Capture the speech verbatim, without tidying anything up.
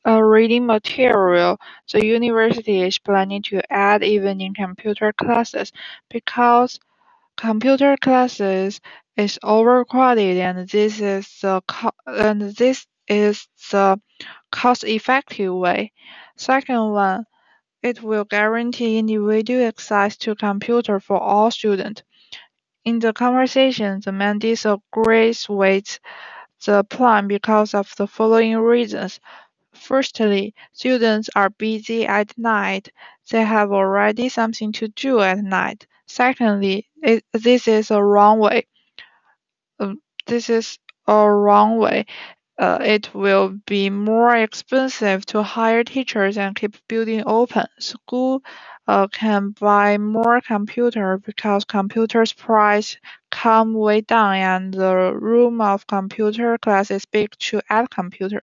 uh, reading material, the university is planning to add evening computer classes because computer classes is overcrowded and this is the co- and this is the cost-effective way. Second one, it will guarantee individual access to computer for all students. In the conversation, the man disagrees with the plan because of the following reasons. Firstly, students are busy at night. They have already something to do at night. Secondly, it, this is a wrong way. Um, this is a wrong way. Uh, it will be more expensive to hire teachers and keep building open. School uh, can buy more computer because computers price come way down and the room of computer class is big to add computer.